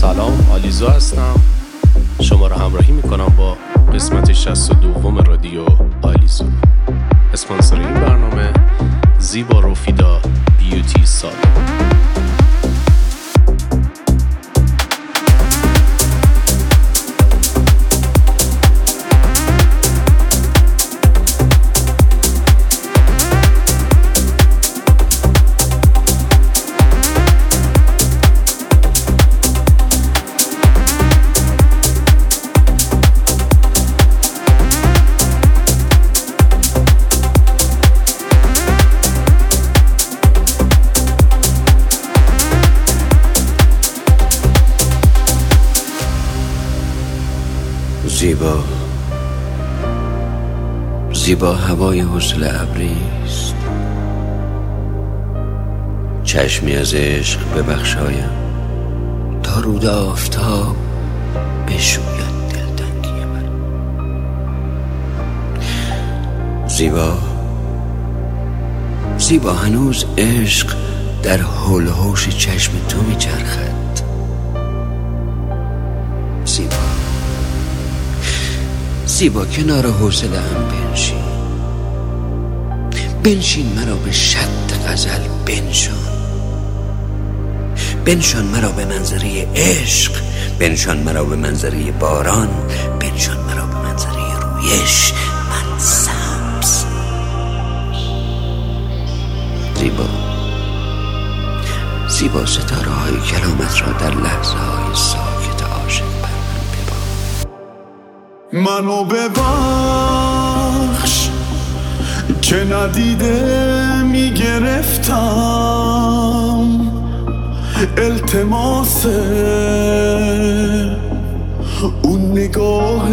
سلام، آلیزو هستم. شما را همراهی میکنم با قسمت 62 رادیو آلیزو. اسپانسر این برنامه زیبا روفیدا بیوتی سالن. زیبا هوای حسن ابریست، چشمی از عشق ببخشایم تا رود آفتاب بشوید دلتنگی من. زیبا هنوز عشق در حول و حوش چشم تو میچرخد. زیبا کنار حوصله ام بنشین مرا به شط غزل بنشان مرا به منظره عشق، بنشان مرا به منظره باران، بنشان مرا به منظره رویش. من سبز زیبا ستاره های کلامت را در لحظه های ساکت عاشق بر من ببار. منو ببخش که ندیده میگرفتم التماس اون نگاه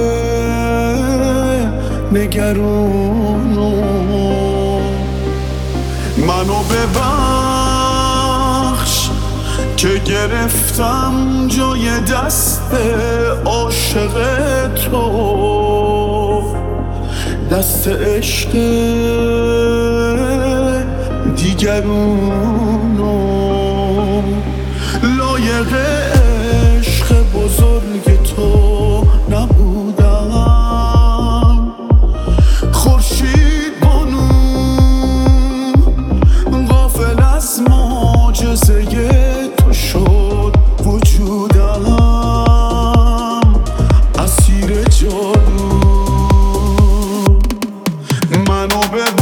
نگرونو. منو ببخش که گرفتم جای دست عاشق تو، دست عشق دیگرونو. لایق عشق بزرگ تو نبودم، خورشید بانو غافل از معجزه تو شد وجودم، اسیر جادو. منو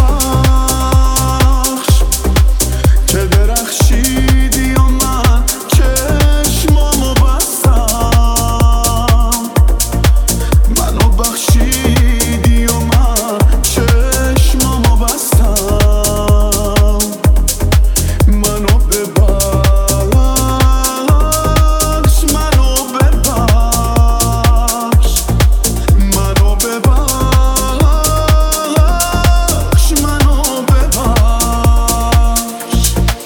ببخش که درخشیدی و من چشمامو بستم، منو بخشیدی و من چشمامو بستم. منو ببخش، منو ببخش، منو ببخش، منو ببخش.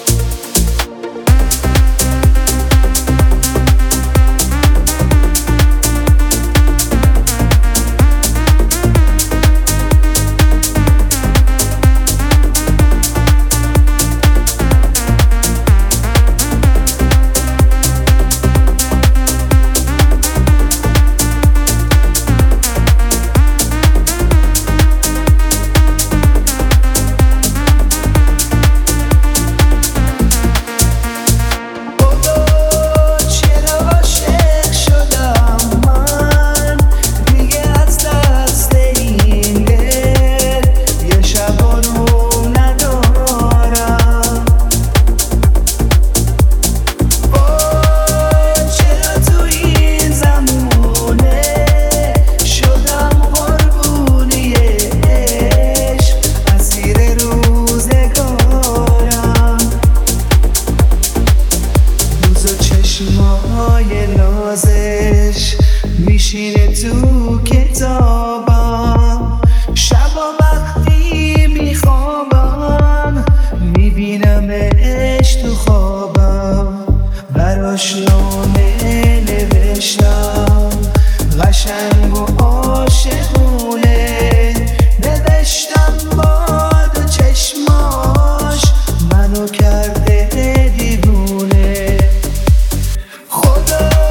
چشمای نازش میشینه تو کتابم، شبا وقتی میخوابم میبینمش تو خوابم. براش نامه نوشتم قشنگ و عاشقونه، نوشتم باد چشماش منو کرده دیوونه. خدا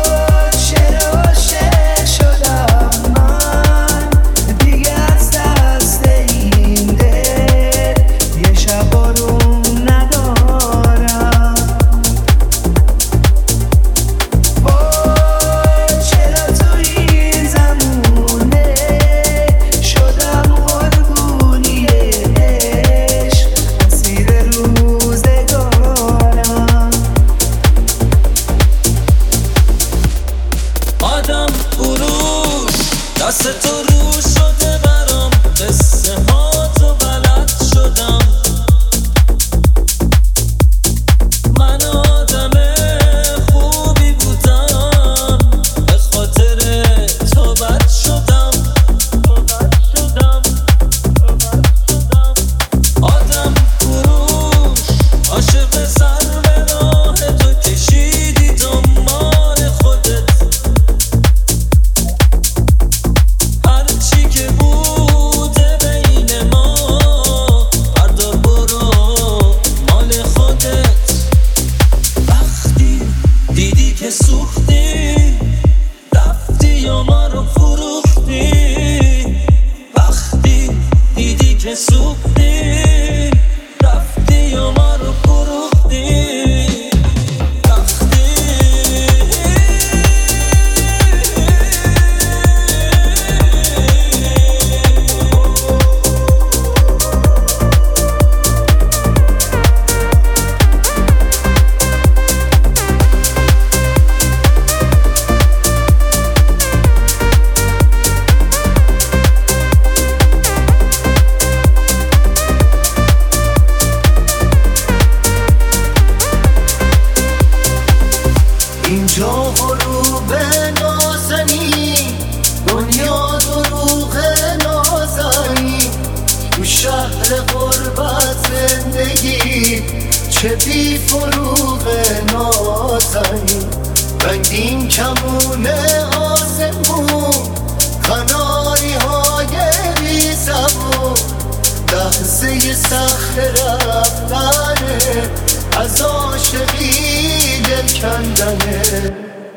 اینجا غروب نازنی، دنیا دروغ نازنی، تو شهر غربت زندگی چه بی فروغ نازنی. رنگین کمون آسمون، قناری های بی زبون، لحظه سخت رفتنه، از عاشقی دل کندنه.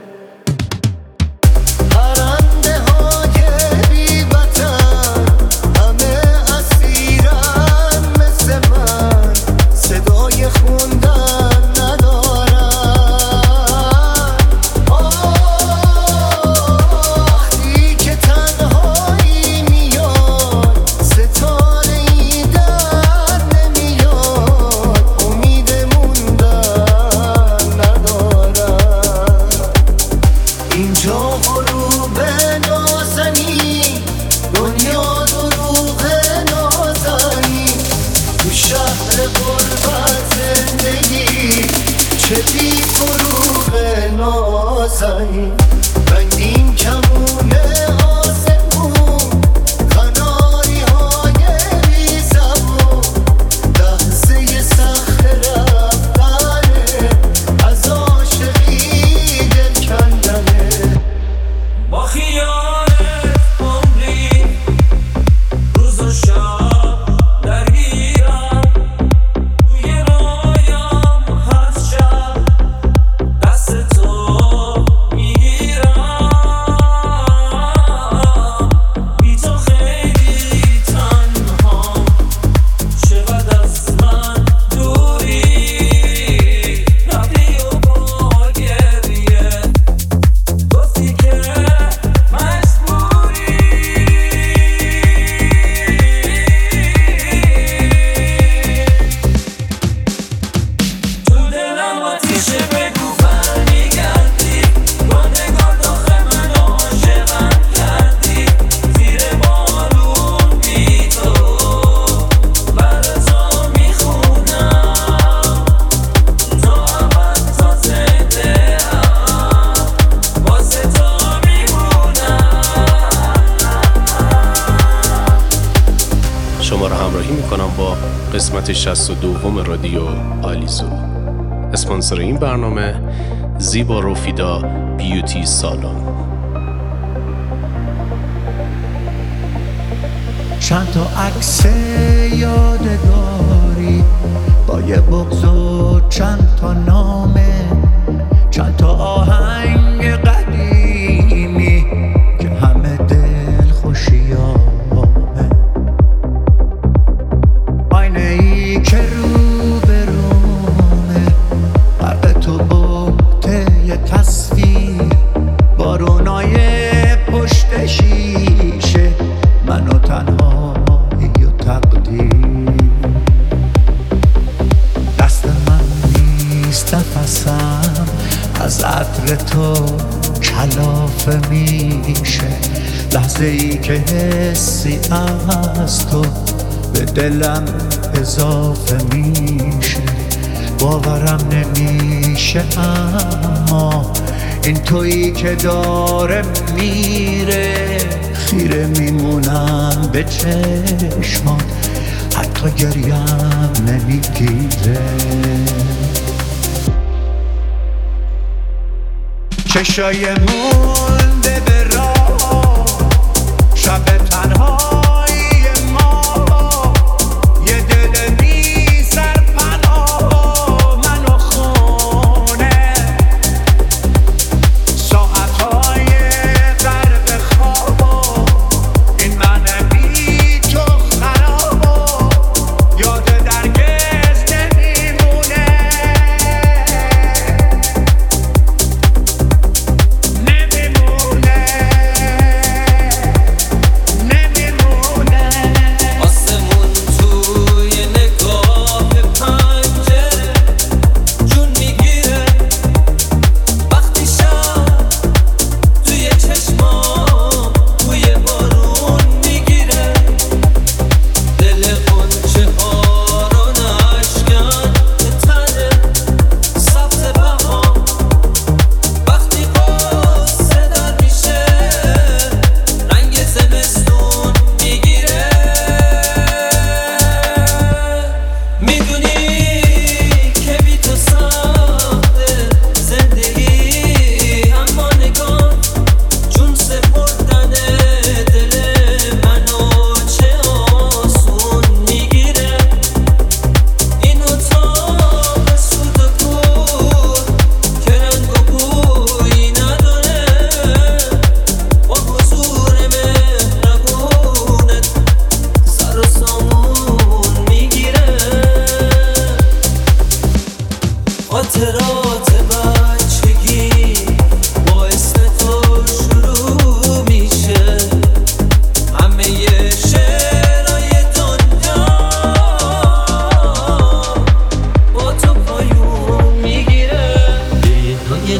پرنده های بی وطن همه اسیرن مثل من، صدای خوندن ندارن. وقتی که تنهایی میاد، ستاره ای در نمیاد، امید موندن ندارن. اینجا غروب نازنی، دنیا دروغ نازنی، تو شهر غربت زندگی چه بی فروغ نازنی. رنگین کمون آسمون، قناری های بی زبون، لحظه سخت رفتنه، از عاشقی دل کندنه. با خیالت عمری روز و شب درگیرم، توی رویام هر شب دست تو میگیرم. بی تو خیلی تنها، چقدر از من دوری، رفتی و با گریه گفتی که مجبوری. تو دلم آتیشه، بگو برمیگردی، با نگاه داخل من عاشقم کردی. زیر بارون بی تو برا تو میخونم، تا ابد تا زنده ام واسه تو میمونم. شما را همراهی میکنم با قسمت 62 رادیو آلیزو. اسپانسر این برنامه زیبا روفیدا بیوتی سالن. چند تا عکس یادگاری با یه بغض و چند تا نامه، چند تا آهنگ قدیمی که همه دل خوشیامه. آینه ای که رو به رومه، غرق تو بوته یه تصویر، بارونای پشت شیشه، من و تنهایی و تقدیر. دست من نیست نفسم، از عطر تو کلافه میشه، لحظه ای که حسی از تو به دلم اضافه میشه. باورم نمیشه اما این تویی که داره میره، خیره میمونم به چشمات، حتی گریم نمیگیره. چشای مونده به راه، شب تنهایی ما، یه دل بی سرپناه من و خونه، ساعتهای غرق خواب، این من بی تو خراب، یاد درگز نمیمونه. نمیمونه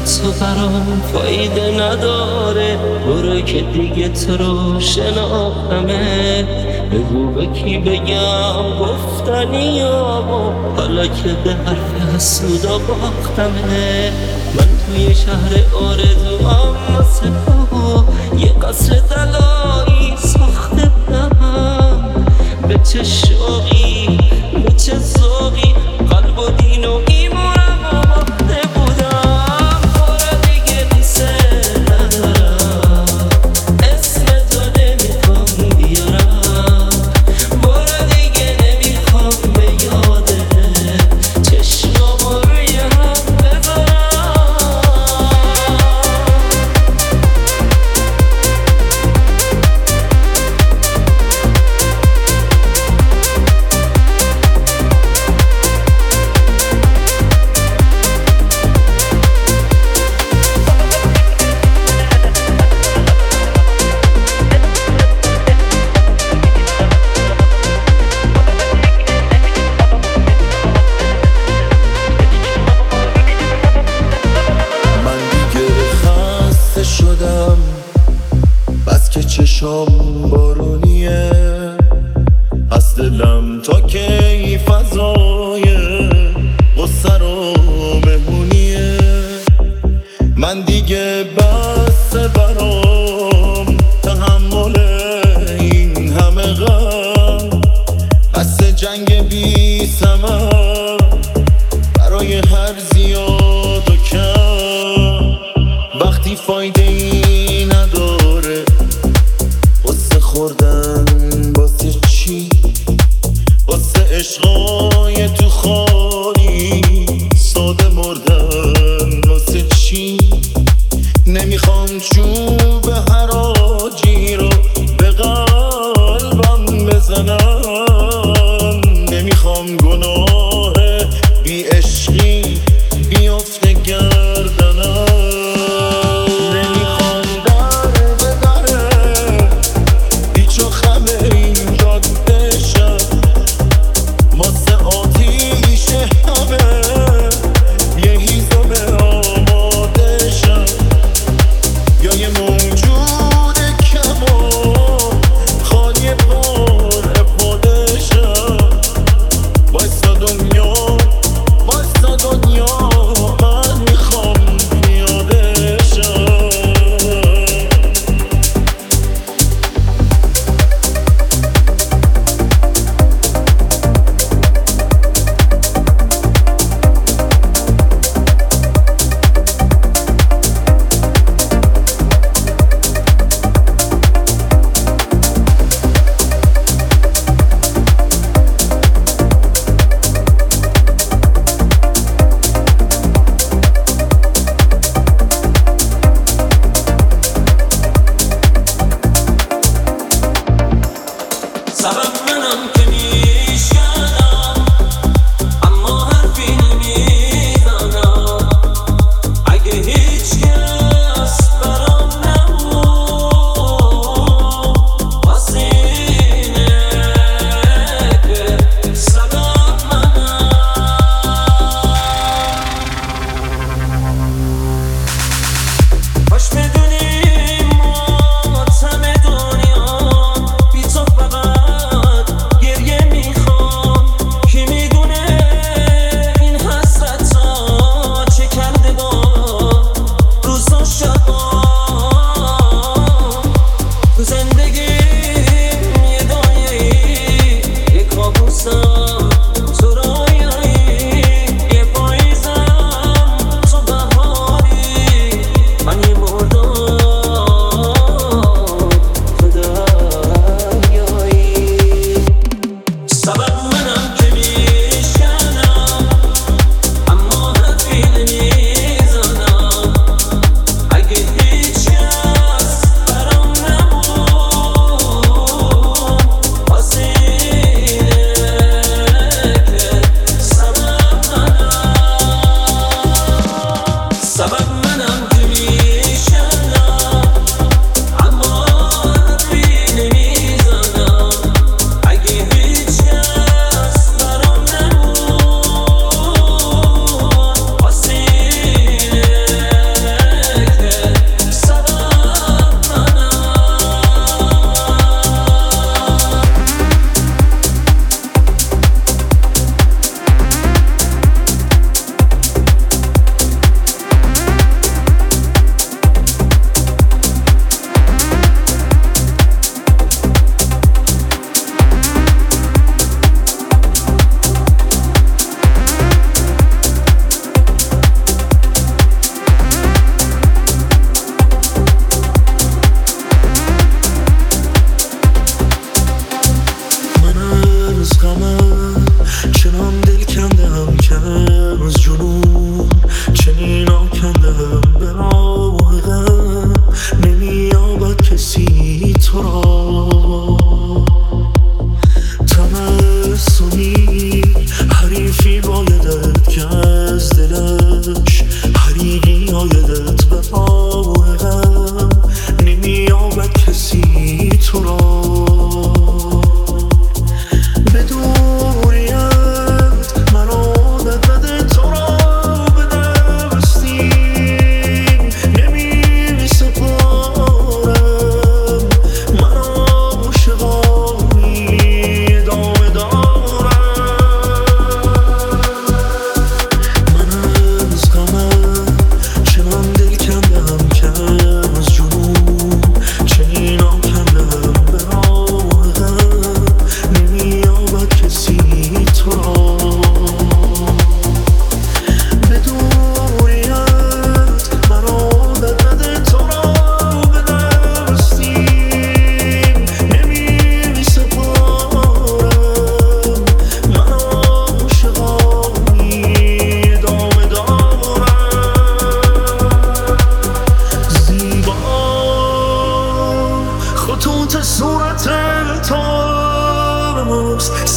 تو برام فایده نداره، برو که دیگه تو رو شناختمه. بگو به کی بگم گفتنی یا حالا که به حرف حسودا باختمه. من توی شهر آرزوام واسه تو یه قصر طلایی ساخته بودم. به چه شوقی به چه ذوقی قلب و دین و ایمونم آماده بودم. برو دیگه دوست ندارم، اسم تو نمیخوام بیارم. برو دیگه نمیخوام به یادت چشمامو روی هم بذارم. بس که چشام بارونیه، از دلم تا کی فضای غصه رو مهمونیه. من دیگه بس برام تحمل این همه غم، بس جنگ بی ثمر برای هر زیاد و کم. وقتی فایده ای نداره قصه خوردن واسه چی؟ واسه عشقای تو خالی ساده مردن واسه چی؟ نمیخوام چوب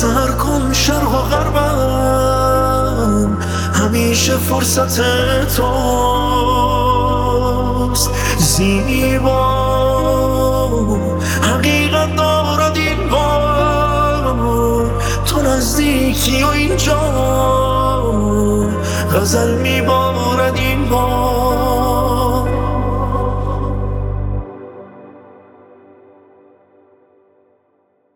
سر کن شرق و غربم همیشه فرصت توست زیبا حقیقت دارد این بار تو نزدیکی و اینجا غزل میبارد این بار